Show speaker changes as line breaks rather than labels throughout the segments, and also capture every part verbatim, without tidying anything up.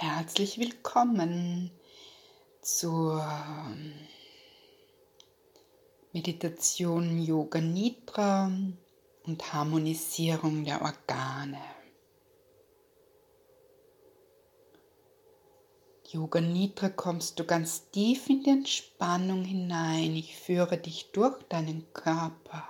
Herzlich willkommen zur Meditation Yoga Nidra und Harmonisierung der Organe. Yoga Nidra kommst du ganz tief in die Entspannung hinein. Ich führe dich durch deinen Körper.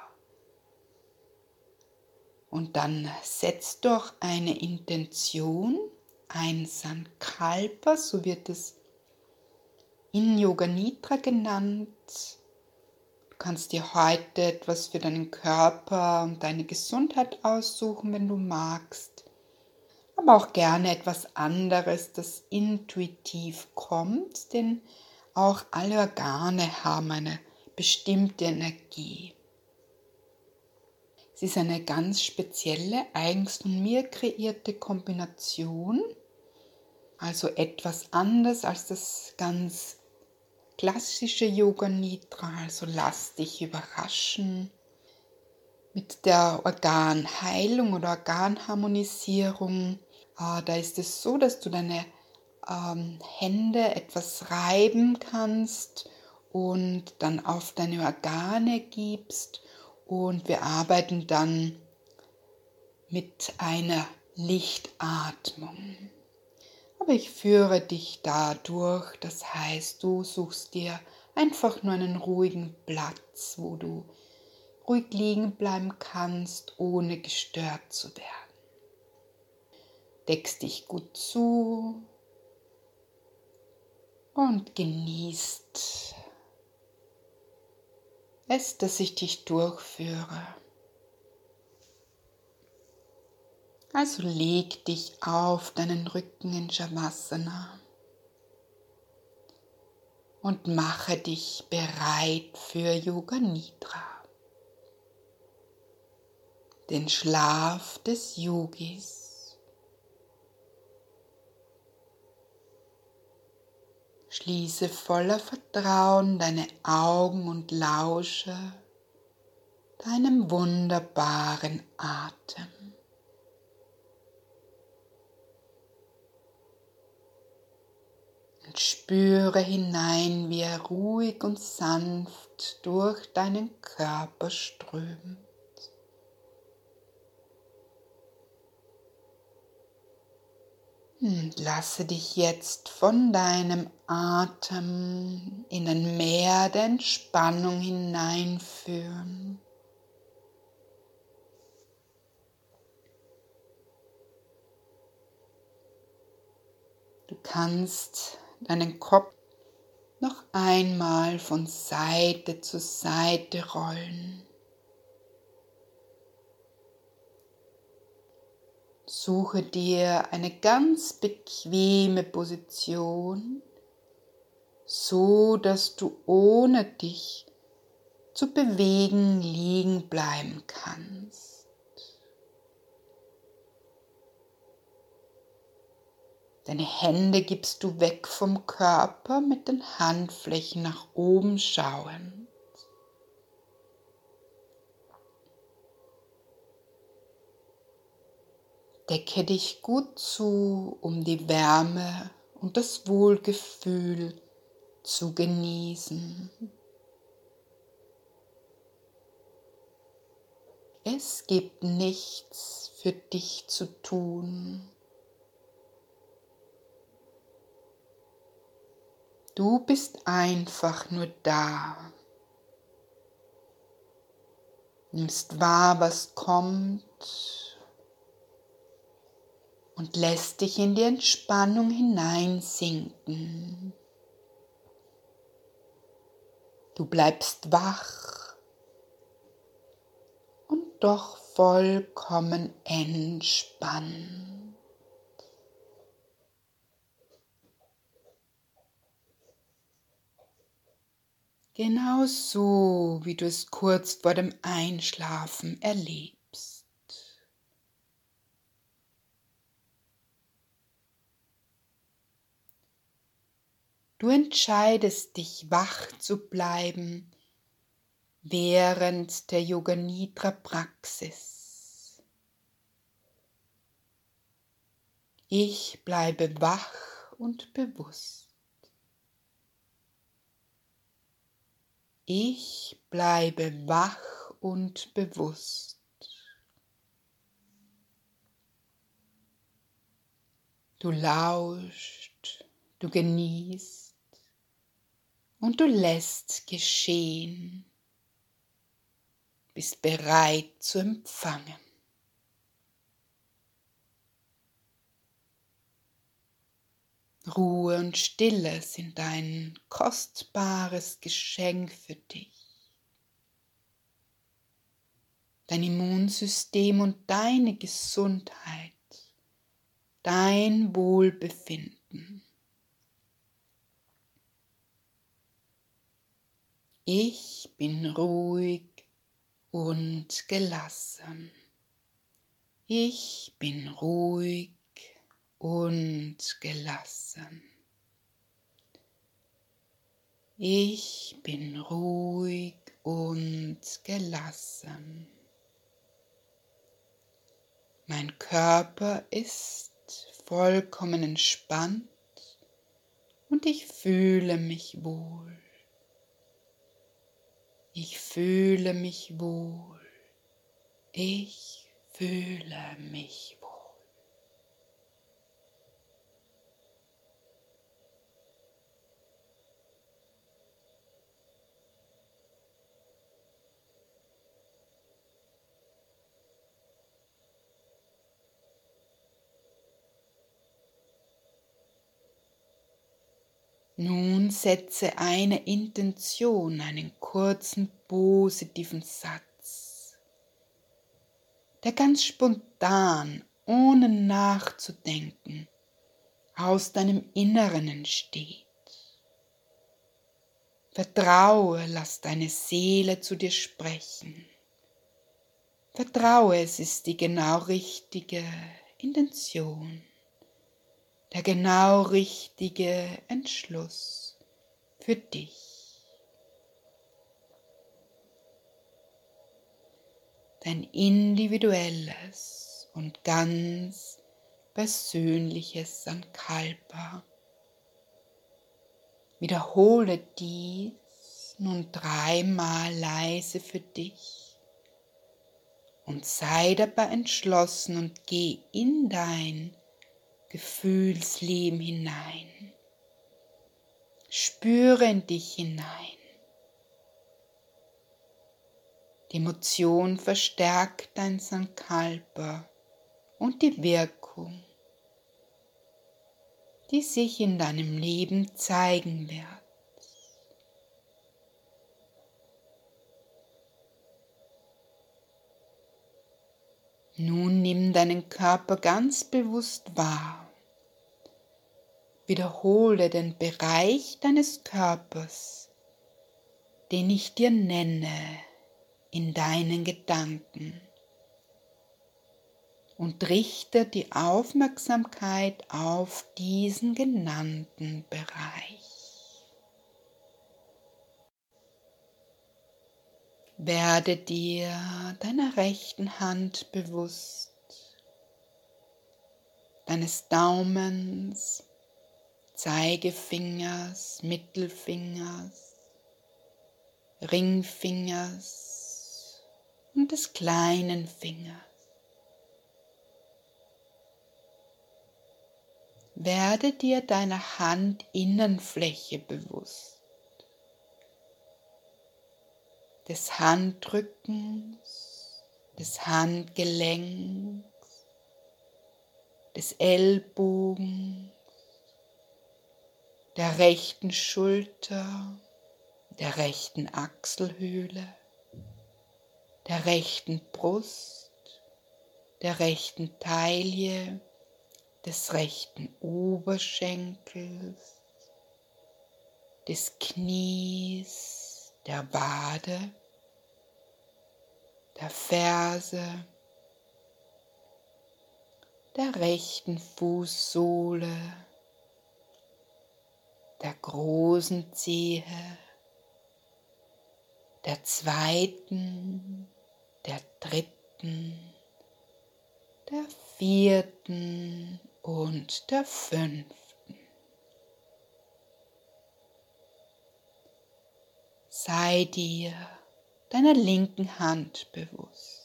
Und dann setzt doch eine Intention, ein Sankalpa, so wird es in Yoga Nidra genannt. Du kannst dir heute etwas für deinen Körper und deine Gesundheit aussuchen, wenn du magst. Aber auch gerne etwas anderes, das intuitiv kommt, denn auch alle Organe haben eine bestimmte Energie. Es ist eine ganz spezielle, eigens von mir kreierte Kombination, also etwas anders als das ganz klassische Yoga Nidra, also lass dich überraschen. Mit der Organheilung oder Organharmonisierung, äh, da ist es so, dass du deine ähm, Hände etwas reiben kannst und dann auf deine Organe gibst. Und wir arbeiten dann mit einer Lichtatmung. Aber ich führe dich dadurch, das heißt, du suchst dir einfach nur einen ruhigen Platz, wo du ruhig liegen bleiben kannst, ohne gestört zu werden. Deckst dich gut zu und genießt es, dass ich dich durchführe. Also leg dich auf deinen Rücken in Shavasana und mache dich bereit für Yoga Nidra, den Schlaf des Yogis. Schließe voller Vertrauen deine Augen und lausche deinem wunderbaren Atem. Und spüre hinein, wie er ruhig und sanft durch deinen Körper strömt. Und lasse dich jetzt von deinem Atem in ein Meer der Entspannung hineinführen. Du kannst deinen Kopf noch einmal von Seite zu Seite rollen. Suche dir eine ganz bequeme Position, so dass du ohne dich zu bewegen liegen bleiben kannst. Deine Hände gibst du weg vom Körper, mit den Handflächen nach oben schauend. Decke dich gut zu, um die Wärme und das Wohlgefühl zu genießen. Es gibt nichts für dich zu tun. Du bist einfach nur da. Nimmst wahr, was kommt und lässt dich in die Entspannung hineinsinken. Du bleibst wach und doch vollkommen entspannt. Genau so, wie du es kurz vor dem Einschlafen erlebst. Du entscheidest dich, wach zu bleiben während der Yoga Nidra Praxis. Ich bleibe wach und bewusst. Ich bleibe wach und bewusst. Du lauschst, du genießt und du lässt geschehen, bist bereit zu empfangen. Ruhe und Stille sind ein kostbares Geschenk für dich. Dein Immunsystem und deine Gesundheit, dein Wohlbefinden. Ich bin ruhig und gelassen. Ich bin ruhig und gelassen. Ich bin ruhig und gelassen. Mein Körper ist vollkommen entspannt und ich fühle mich wohl. Ich fühle mich wohl. Ich fühle mich wohl. Nun setze eine Intention, einen kurzen positiven Satz, der ganz spontan, ohne nachzudenken, aus deinem Inneren entsteht. Vertraue, lass deine Seele zu dir sprechen. Vertraue, es ist die genau richtige Intention. Der genau richtige Entschluss für dich. Dein individuelles und ganz persönliches Sankalpa. Wiederhole dies nun dreimal leise für dich und sei dabei entschlossen und geh in dein Gefühlsleben hinein. Spüre in dich hinein. Die Emotion verstärkt dein Sankalpa und die Wirkung, die sich in deinem Leben zeigen wird. Nun nimm deinen Körper ganz bewusst wahr. Wiederhole den Bereich deines Körpers, den ich dir nenne, in deinen Gedanken und richte die Aufmerksamkeit auf diesen genannten Bereich. Werde dir deiner rechten Hand bewusst, deines Daumens, Zeigefingers, Mittelfingers, Ringfingers und des kleinen Fingers. Werde dir deiner Handinnenfläche bewusst, des Handrückens, des Handgelenks, des Ellbogens, der rechten Schulter, der rechten Achselhöhle, der rechten Brust, der rechten Taille, des rechten Oberschenkels, des Knies, der Wade, der Ferse, der rechten Fußsohle, der großen Zehe, der zweiten, der dritten, der vierten und der fünften. sei dir deiner linken Hand bewusst,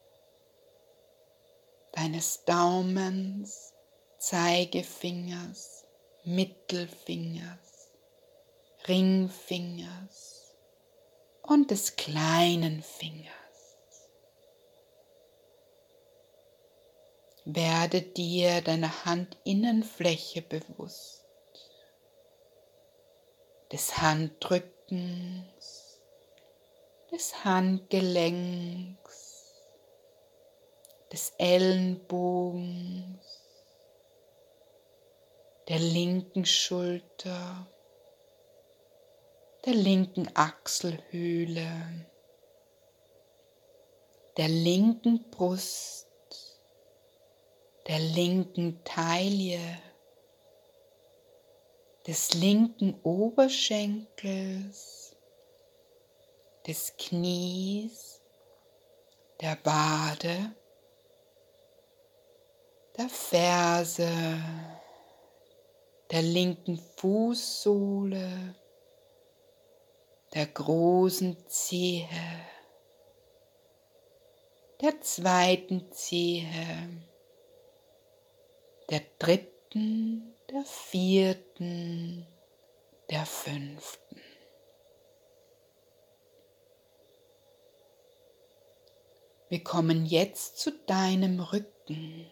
deines Daumens, Zeigefingers, Mittelfingers, Ringfingers und des kleinen Fingers. Werde dir deiner Handinnenfläche bewusst, des Handrückens, des Handgelenks, des Ellenbogens, der linken Schulter, der linken Achselhöhle, der linken Brust, der linken Taille, des linken Oberschenkels, des Knies, der Wade, der Ferse, der linken Fußsohle, der großen Zehe, der zweiten Zehe, der dritten, der vierten, der fünften. Wir kommen jetzt zu deinem Rücken.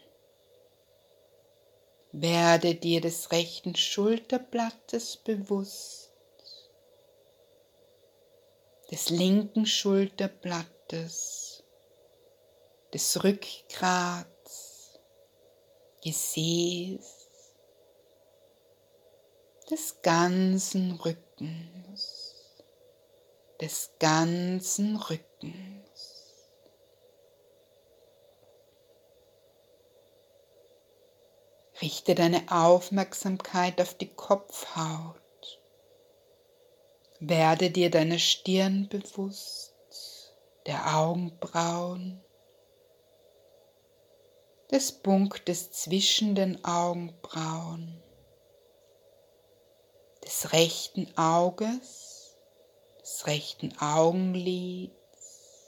Werde dir des rechten Schulterblattes bewusst, des linken Schulterblattes, des Rückgrats, Gesäß, des ganzen Rückens, des ganzen Rückens. Richte deine Aufmerksamkeit auf die Kopfhaut. Werde dir deiner Stirn bewusst, der Augenbrauen, des Punktes zwischen den Augenbrauen, des rechten Auges, des rechten Augenlids,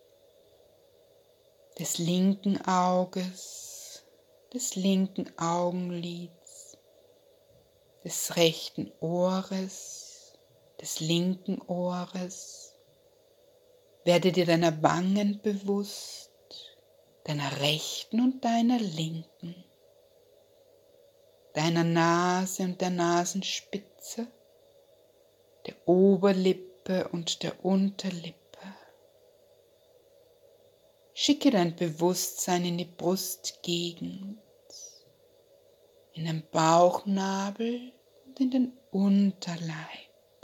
des linken Auges, des linken Augenlids, des rechten Ohres, des linken Ohres. Werde dir deiner Wangen bewusst, deiner rechten und deiner linken, deiner Nase und der Nasenspitze, der Oberlippe und der Unterlippe. Schicke dein Bewusstsein in die Brustgegend, in den Bauchnabel und in den Unterleib.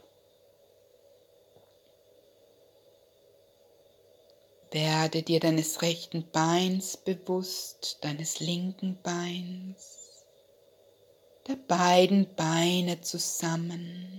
Werde dir deines rechten Beins bewusst, deines linken Beins, der beiden Beine zusammen,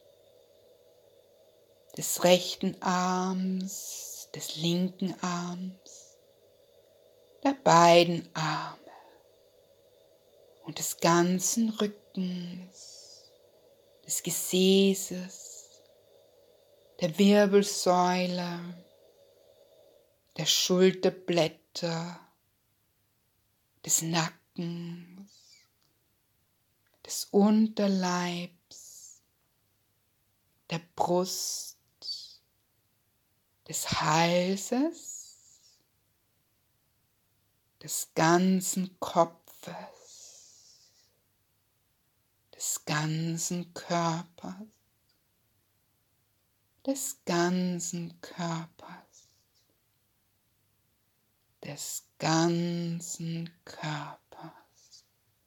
des rechten Arms, des linken Arms, der beiden Arme und des ganzen Rückens, des Gesäßes, der Wirbelsäule, der Schulterblätter, des Nackens, des Unterleibs, der Brust, des Halses, des ganzen Kopfes, des ganzen Körpers, des ganzen Körpers, des ganzen Körpers.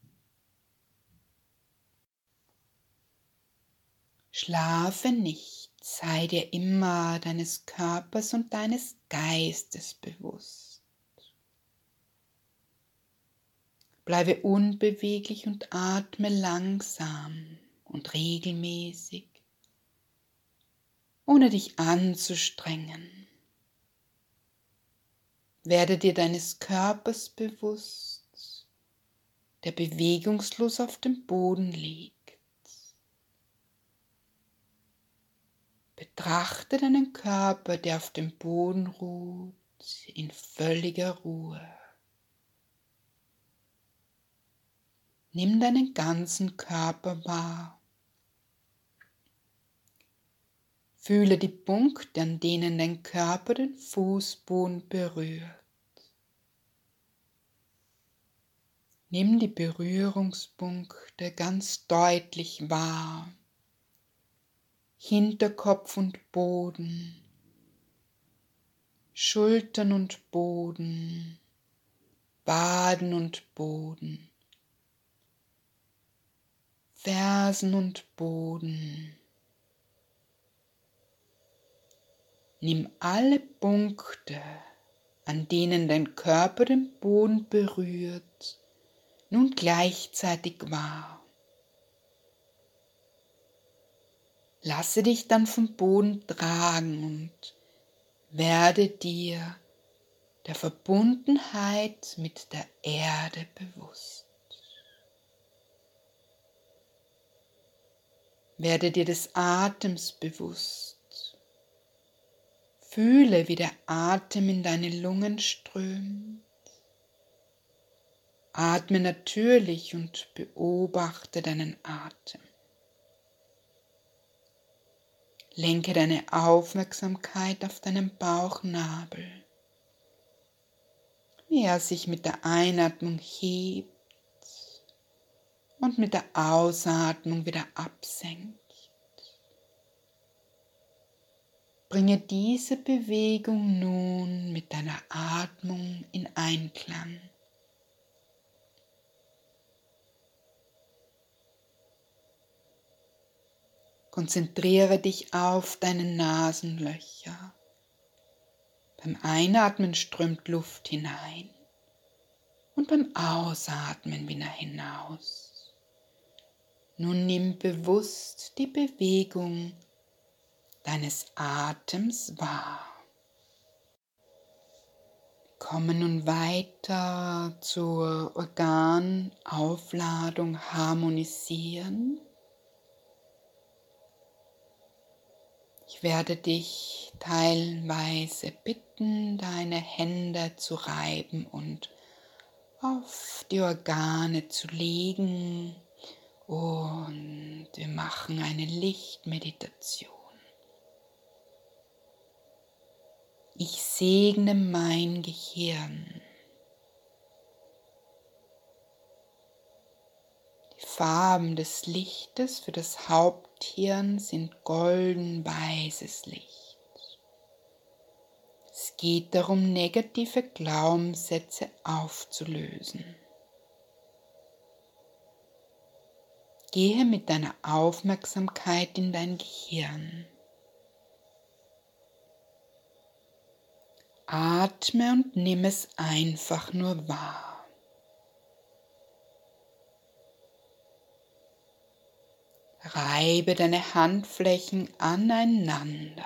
Schlafe nicht, sei dir immer deines Körpers und deines Geistes bewusst. Bleibe unbeweglich und atme langsam und regelmäßig, ohne dich anzustrengen. Werde dir deines Körpers bewusst, der bewegungslos auf dem Boden liegt. Betrachte deinen Körper, der auf dem Boden ruht, in völliger Ruhe. Nimm deinen ganzen Körper wahr. Fühle die Punkte, an denen dein Körper den Fußboden berührt. Nimm die Berührungspunkte ganz deutlich wahr. Hinterkopf und Boden, Schultern und Boden, Waden und Boden, Fersen und Boden. Nimm alle Punkte, an denen dein Körper den Boden berührt, nun gleichzeitig wahr. Lasse dich dann vom Boden tragen und werde dir der Verbundenheit mit der Erde bewusst. Werde dir des Atems bewusst. Fühle, wie der Atem in deine Lungen strömt. Atme natürlich und beobachte deinen Atem. Lenke deine Aufmerksamkeit auf deinen Bauchnabel, wie er sich mit der Einatmung hebt und mit der Ausatmung wieder absenkt. Bringe diese Bewegung nun mit deiner Atmung in Einklang. Konzentriere dich auf deine Nasenlöcher. Beim Einatmen strömt Luft hinein und beim Ausatmen wieder hinaus. Nun nimm bewusst die Bewegung deines Atems wahr. Komme nun weiter zur Organaufladung harmonisieren. Ich werde dich teilweise bitten, deine Hände zu reiben und auf die Organe zu legen, und wir machen eine Lichtmeditation. Ich segne mein Gehirn. Die Farben des Lichtes für das Haupthirn sind golden-weißes Licht. Es geht darum, negative Glaubenssätze aufzulösen. Gehe mit deiner Aufmerksamkeit in dein Gehirn. Atme und nimm es einfach nur wahr. Reibe deine Handflächen aneinander.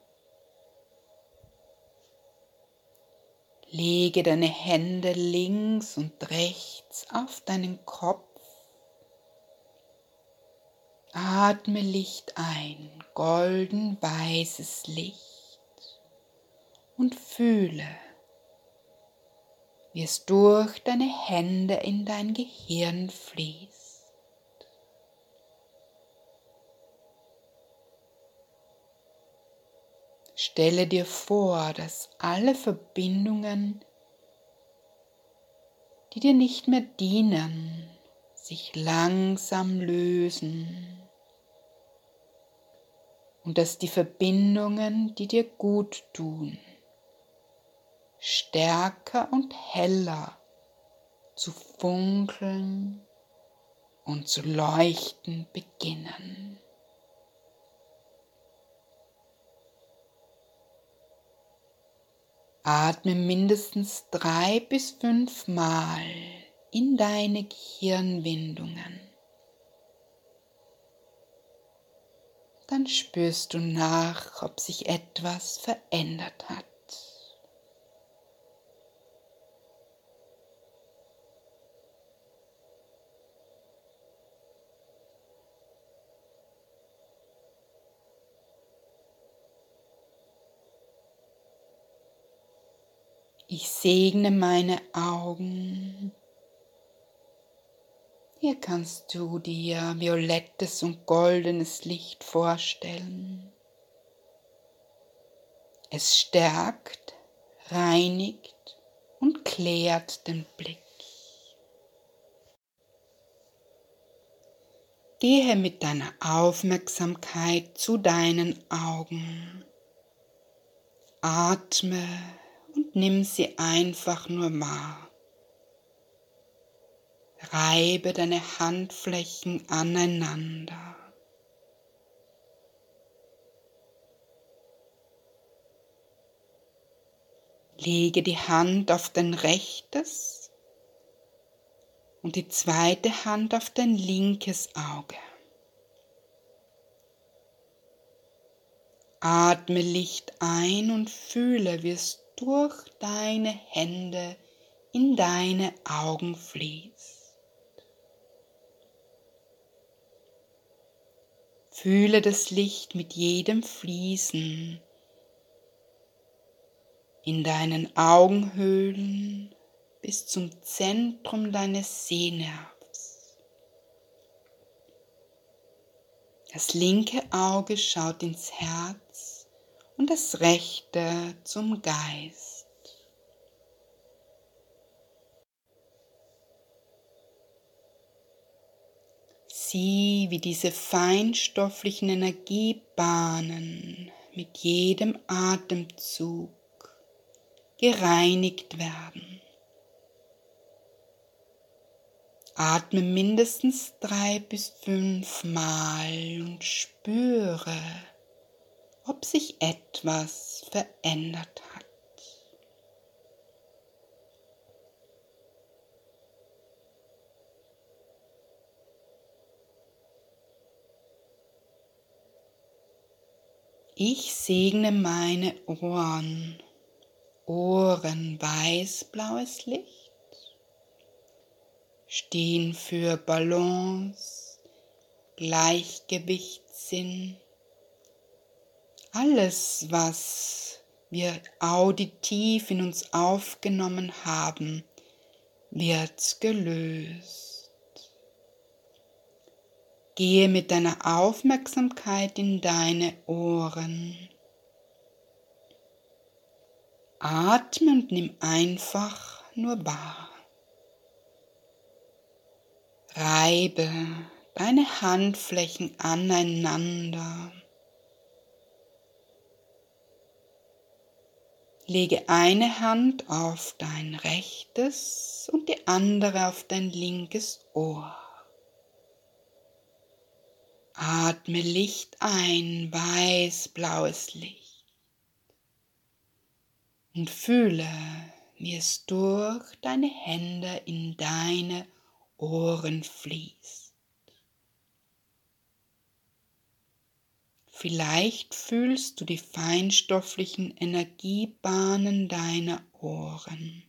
Lege deine Hände links und rechts auf deinen Kopf. Atme Licht ein, golden-weißes Licht, und fühle, wie es durch deine Hände in dein Gehirn fließt. Stelle dir vor, dass alle Verbindungen, die dir nicht mehr dienen, sich langsam lösen und dass die Verbindungen, die dir gut tun, stärker und heller zu funkeln und zu leuchten beginnen. Atme mindestens drei bis fünf Mal in deine Gehirnwindungen. Dann spürst du nach, ob sich etwas verändert hat. Ich segne meine Augen. Hier kannst du dir violettes und goldenes Licht vorstellen. Es stärkt, reinigt und klärt den Blick. Gehe mit deiner Aufmerksamkeit zu deinen Augen. Atme und nimm sie einfach nur wahr. Reibe deine Handflächen aneinander. Lege die Hand auf dein rechtes und die zweite Hand auf dein linkes Auge. Atme Licht ein und fühle, wie es durch deine Hände in deine Augen fließt. Fühle das Licht mit jedem Fließen in deinen Augenhöhlen bis zum Zentrum deines Sehnervs. Das linke Auge schaut ins Herz und das rechte zum Geist. Sieh, wie diese feinstofflichen Energiebahnen mit jedem Atemzug gereinigt werden. Atme mindestens drei bis fünf Mal und spüre, ob sich etwas verändert hat. Ich segne meine Ohren. Ohren weiß-blaues Licht stehen für Balance, Gleichgewichtssinn. Alles, was wir auditiv in uns aufgenommen haben, wird gelöst. Gehe mit deiner Aufmerksamkeit in deine Ohren. Atme und nimm einfach nur wahr. Reibe deine Handflächen aneinander. Lege eine Hand auf dein rechtes und die andere auf dein linkes Ohr. Atme Licht ein, weiß-blaues Licht. Und fühle, wie es durch deine Hände in deine Ohren fließt. Vielleicht fühlst du die feinstofflichen Energiebahnen deiner Ohren.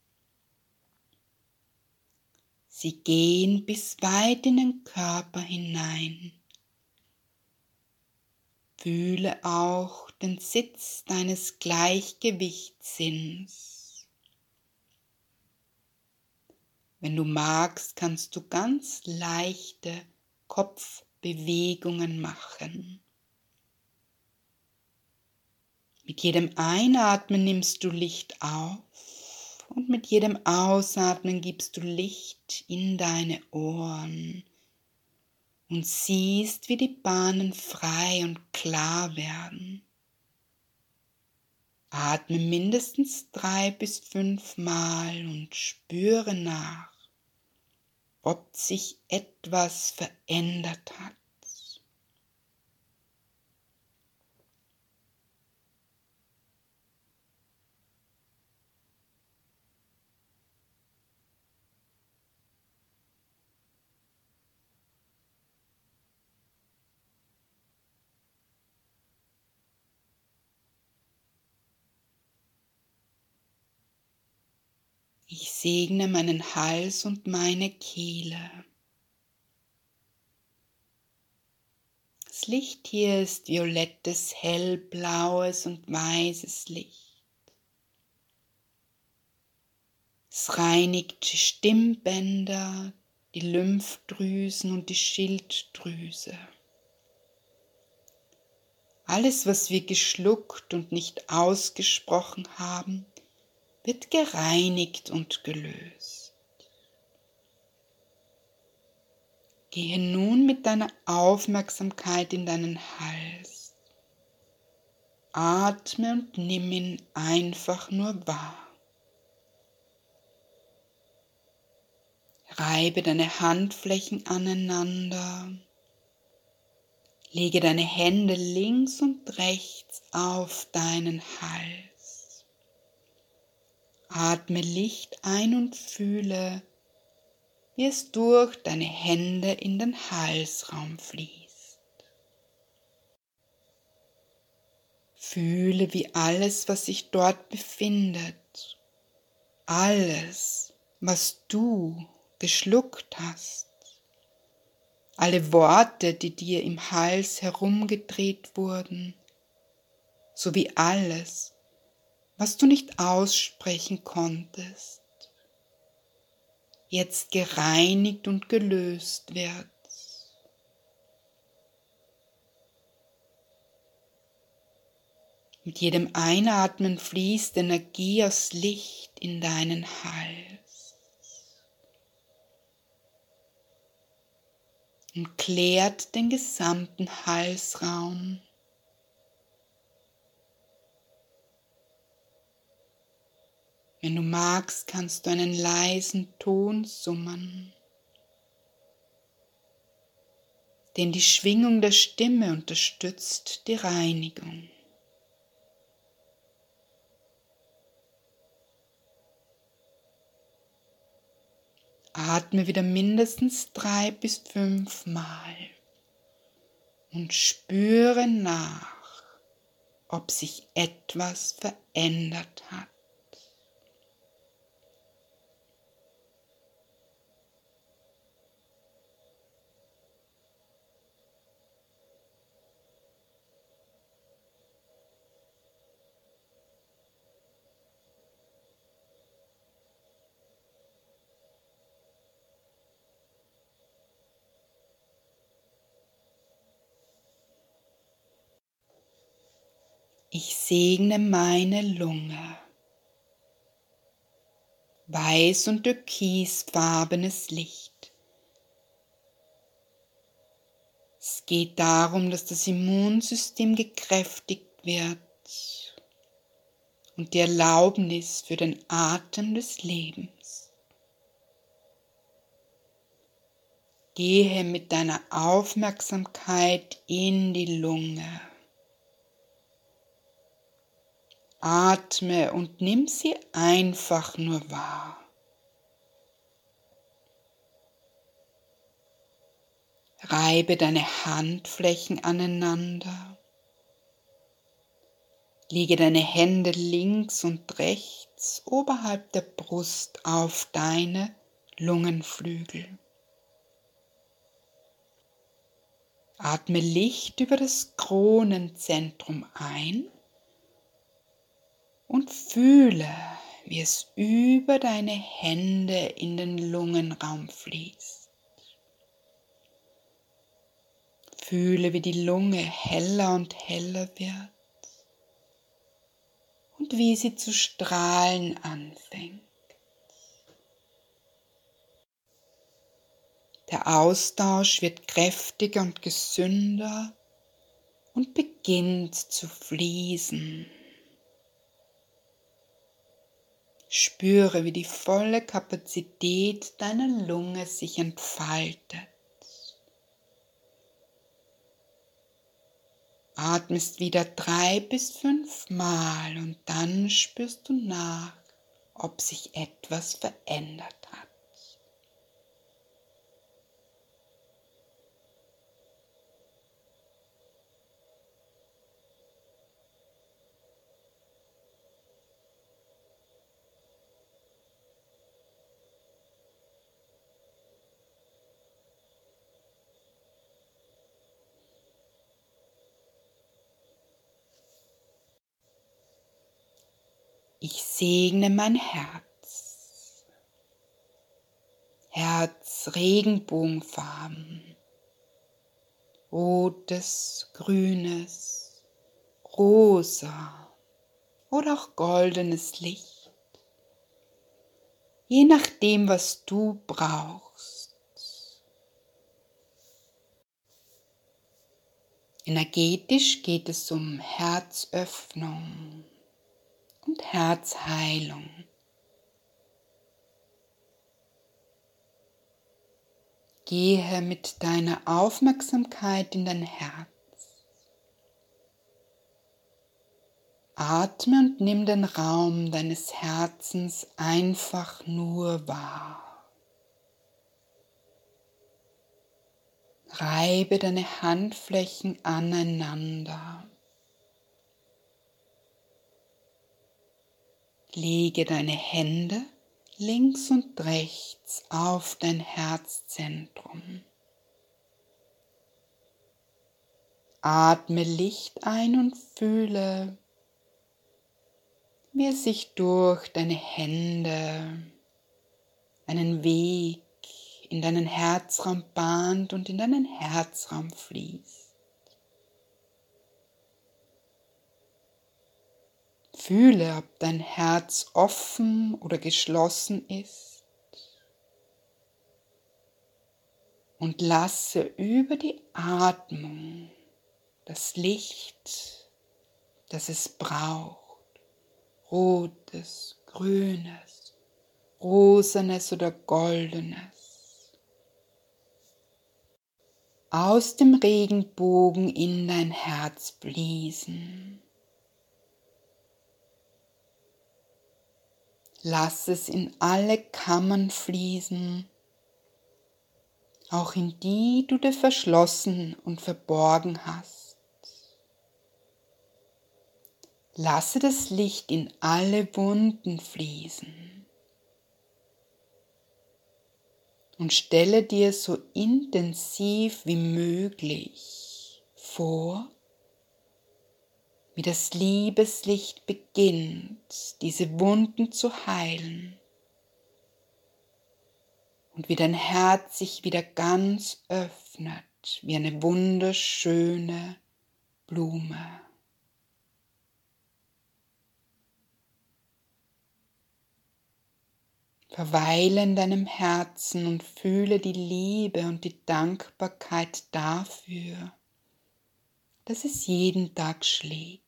Sie gehen bis weit in den Körper hinein. Fühle auch den Sitz deines Gleichgewichtssinns. Wenn du magst, kannst du ganz leichte Kopfbewegungen machen. Mit jedem Einatmen nimmst du Licht auf und mit jedem Ausatmen gibst du Licht in deine Ohren. Und siehst, wie die Bahnen frei und klar werden. Atme mindestens drei bis fünf Mal und spüre nach, ob sich etwas verändert hat. Ich segne meinen Hals und meine Kehle. Das Licht hier ist violettes, hellblaues und weißes Licht. Es reinigt die Stimmbänder, die Lymphdrüsen und die Schilddrüse. Alles, was wir geschluckt und nicht ausgesprochen haben, wird gereinigt und gelöst. Gehe nun mit deiner Aufmerksamkeit in deinen Hals. Atme und nimm ihn einfach nur wahr. Reibe deine Handflächen aneinander. Lege deine Hände links und rechts auf deinen Hals. Atme Licht ein und fühle, wie es durch deine Hände in den Halsraum fließt. Fühle, wie alles, was sich dort befindet, alles, was du geschluckt hast, alle Worte, die dir im Hals herumgedreht wurden, sowie alles, was du nicht aussprechen konntest, jetzt gereinigt und gelöst wird. Mit jedem Einatmen fließt Energie aus Licht in deinen Hals und klärt den gesamten Halsraum. Wenn du magst, kannst du einen leisen Ton summen, denn die Schwingung der Stimme unterstützt die Reinigung. Atme wieder mindestens drei bis fünf Mal und spüre nach, ob sich etwas verändert hat. Ich segne meine Lunge. Weiß- und türkisfarbenes Licht. Es geht darum, dass das Immunsystem gekräftigt wird und die Erlaubnis für den Atem des Lebens. Gehe mit deiner Aufmerksamkeit in die Lunge. Atme und nimm sie einfach nur wahr. Reibe deine Handflächen aneinander. Lege deine Hände links und rechts oberhalb der Brust auf deine Lungenflügel. Atme Licht über das Kronenzentrum ein und fühle, wie es über deine Hände in den Lungenraum fließt. Fühle, wie die Lunge heller und heller wird und wie sie zu strahlen anfängt. Der Austausch wird kräftiger und gesünder und beginnt zu fließen. Spüre, wie die volle Kapazität deiner Lunge sich entfaltet. Atmest wieder drei bis fünf Mal und dann spürst du nach, ob sich etwas verändert hat. Ich segne mein Herz. Herz Regenbogenfarben, rotes, grünes, rosa oder auch goldenes Licht, je nachdem, was du brauchst. Energetisch geht es um Herzöffnung und Herzheilung. Gehe mit deiner Aufmerksamkeit in dein Herz. Atme und nimm den Raum deines Herzens einfach nur wahr. Reibe deine Handflächen aneinander. Lege deine Hände links und rechts auf dein Herzzentrum. Atme Licht ein und fühle, wie es sich durch deine Hände einen Weg in deinen Herzraum bahnt und in deinen Herzraum fließt. Fühle, ob dein Herz offen oder geschlossen ist und lasse über die Atmung das Licht, das es braucht, rotes, grünes, rosanes oder goldenes, aus dem Regenbogen in dein Herz fließen. Lass es in alle Kammern fließen, auch in die du dir verschlossen und verborgen hast. Lasse das Licht in alle Wunden fließen und stelle dir so intensiv wie möglich vor, wie das Liebeslicht beginnt, diese Wunden zu heilen und wie dein Herz sich wieder ganz öffnet, wie eine wunderschöne Blume. Verweile in deinem Herzen und fühle die Liebe und die Dankbarkeit dafür, dass es jeden Tag schlägt.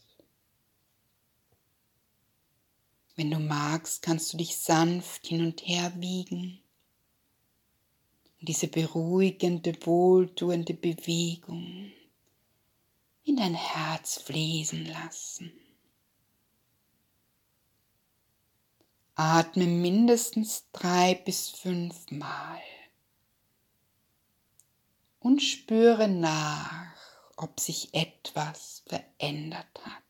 Wenn du magst, kannst du dich sanft hin und her wiegen und diese beruhigende, wohltuende Bewegung in dein Herz fließen lassen. Atme mindestens drei bis fünf Mal und spüre nach, ob sich etwas verändert hat.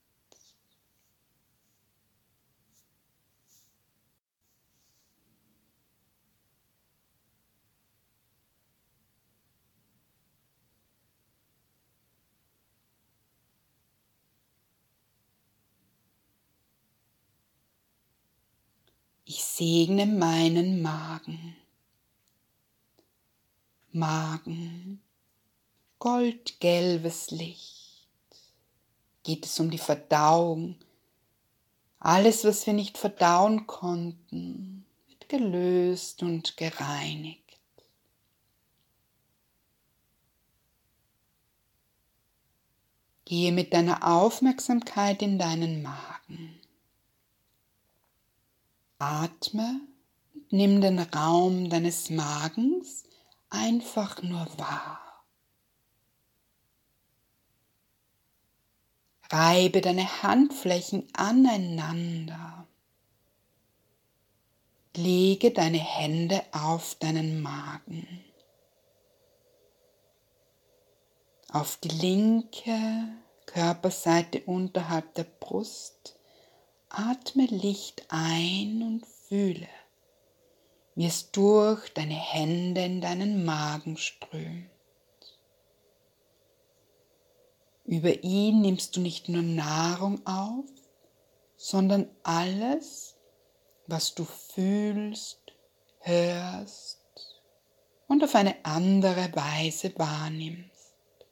Ich segne meinen Magen. Magen, goldgelbes Licht. Geht es um die Verdauung? Alles, was wir nicht verdauen konnten, wird gelöst und gereinigt. Gehe mit deiner Aufmerksamkeit in deinen Magen. Atme und nimm den Raum deines Magens einfach nur wahr. Reibe deine Handflächen aneinander. Lege deine Hände auf deinen Magen. Auf die linke Körperseite unterhalb der Brust atme Licht ein und fühle, wie es durch deine Hände in deinen Magen strömt. Über ihn nimmst du nicht nur Nahrung auf, sondern alles, was du fühlst, hörst und auf eine andere Weise wahrnimmst.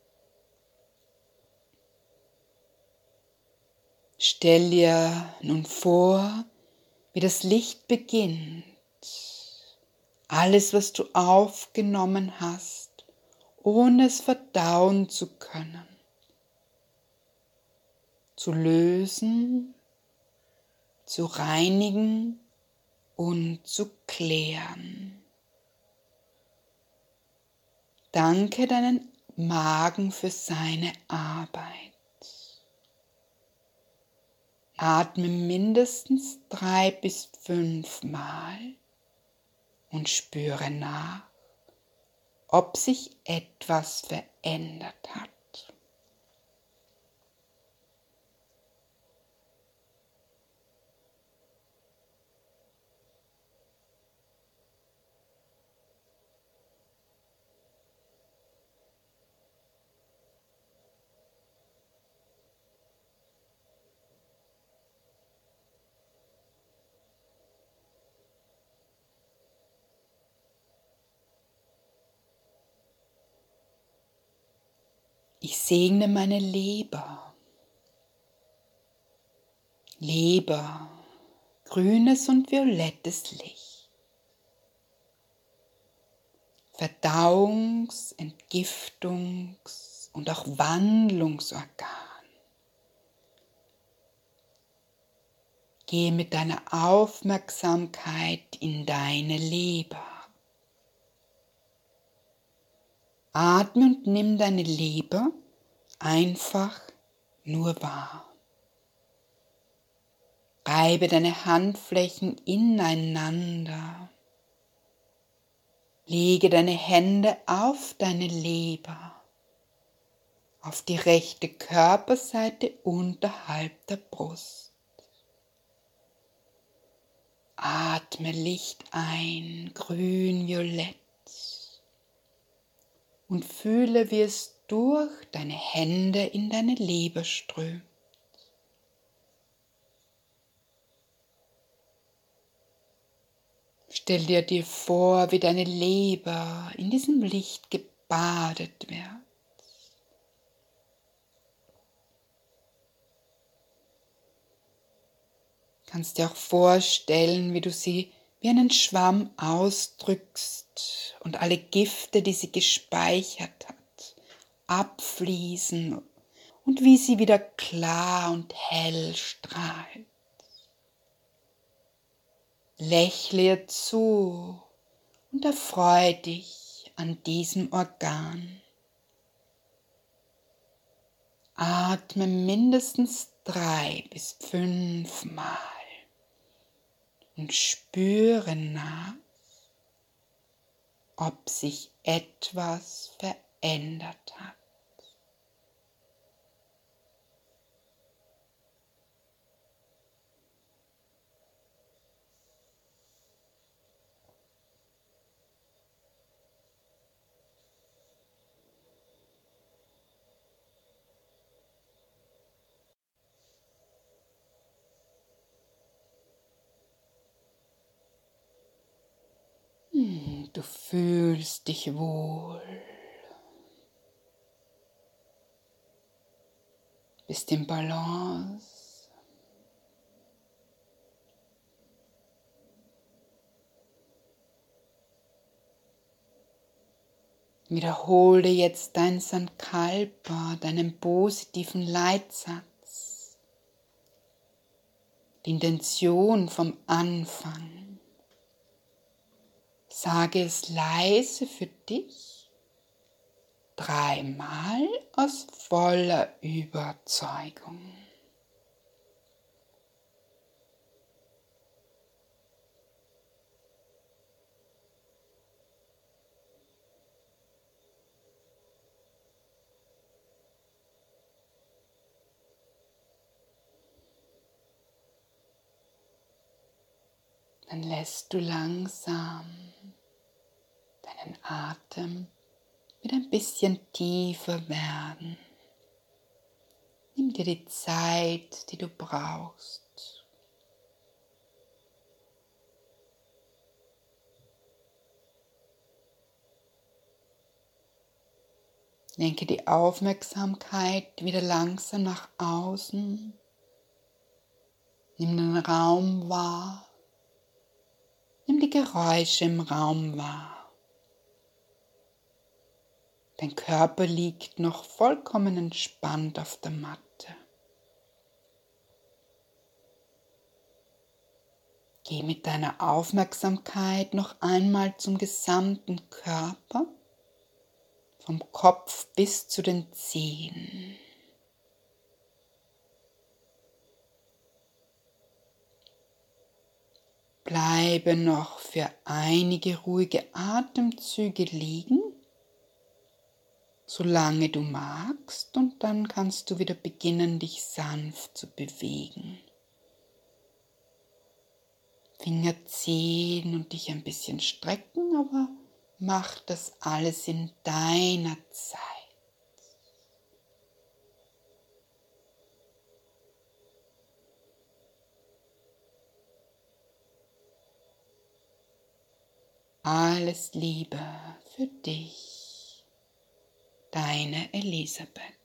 Stell dir nun vor, wie das Licht beginnt, alles, was du aufgenommen hast, ohne es verdauen zu können, zu lösen, zu reinigen und zu klären. Danke deinen Magen für seine Arbeit. Atme mindestens drei bis fünf Mal und spüre nach, ob sich etwas verändert hat. Ich segne meine Leber. Leber, grünes und violettes Licht. Verdauungs-, Entgiftungs- und auch Wandlungsorgan. Gehe mit deiner Aufmerksamkeit in deine Leber. Atme und nimm deine Leber einfach nur wahr. Reibe deine Handflächen ineinander. Lege deine Hände auf deine Leber, auf die rechte Körperseite unterhalb der Brust. Atme Licht ein, grün-violett, und fühle, wie es durch deine Hände in deine Leber strömt. Stell dir dir vor, wie deine Leber in diesem Licht gebadet wird. Kannst dir auch vorstellen, wie du sie wie einen Schwamm ausdrückst und alle Gifte, die sie gespeichert hat, abfließen und wie sie wieder klar und hell strahlt. Lächle ihr zu und erfreue dich an diesem Organ. Atme mindestens drei bis fünf Mal und spüre nach, ob sich etwas verändert hat. Du fühlst dich wohl, bist im Balance. Wiederhole jetzt dein Sankalpa, deinen positiven Leitsatz, die Intention vom Anfang. Sage es leise für dich, dreimal aus voller Überzeugung. Dann lässt du langsam deinen Atem wieder ein bisschen tiefer werden. Nimm dir die Zeit, die du brauchst. Lenke die Aufmerksamkeit wieder langsam nach außen. Nimm den Raum wahr. Nimm die Geräusche im Raum wahr. Dein Körper liegt noch vollkommen entspannt auf der Matte. Geh mit deiner Aufmerksamkeit noch einmal zum gesamten Körper, vom Kopf bis zu den Zehen. Bleibe noch für einige ruhige Atemzüge liegen, solange du magst, und dann kannst du wieder beginnen, dich sanft zu bewegen. Finger ziehen und dich ein bisschen strecken, aber mach das alles in deiner Zeit. Alles Liebe für dich, deine Elisabeth.